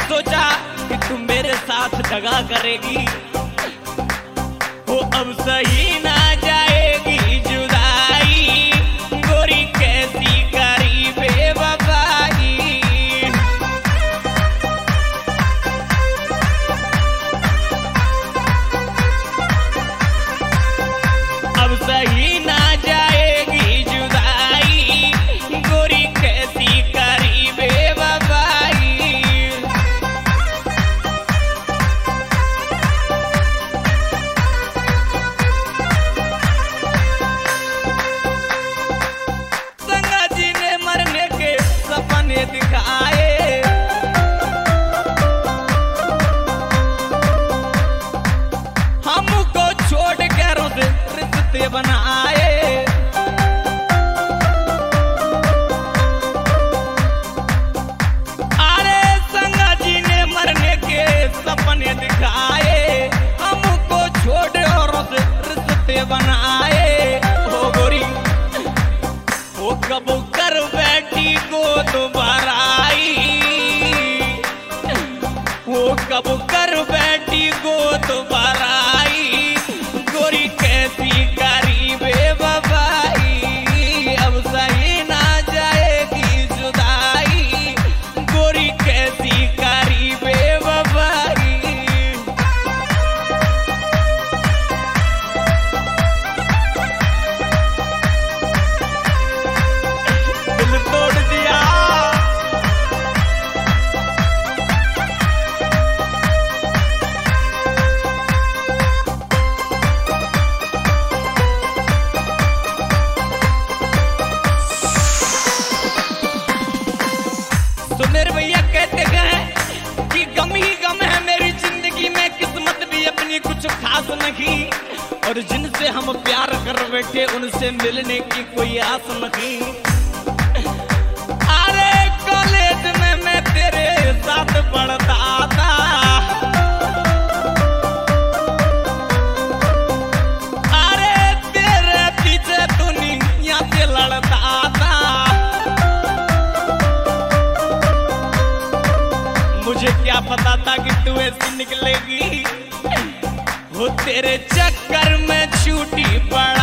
सोचा कि तुम मेरे साथ दगा करेगी, वो अब सही ना जाएगी जुदाई, गोरी कैसी करी बेवफाई। अब सही ना जाएगी जुदाई, गोरी कैसी करी बेवफाई। संगा जी ने मरने के सपने दिखाए, हमको छोड़ कर उसे रिश्ते बनाए। अरे संगा जी ने मरने के सपने दिखाए, हमको छोड़ और उसे रिश्ते बनाए। ओ गोरी वो कब कर बैठी गोद भराई, वो कब कर बैठी गोद भराई, गोरी कैसी करी बेवफाई। अब सही ना जाएगी जुदाई, गोरी कैसी करी बेवफाई। दिल तोड़ दिया। तो मेरे भैया कहते हैं कि गम ही गम है मेरी जिंदगी में, किस्मत भी अपनी कुछ खास नहीं, और जिनसे हम प्यार कर बैठे उनसे मिलने की कोई आस नहीं। अरे कॉलेज में मैं तेरे साथ पढ़ता था, अरे तेरे पीछे दुनिया से लड़ता था। मुझे क्या पता था कि तू ऐसी निकलेगी, वो तेरे चक्कर में छूटी पड़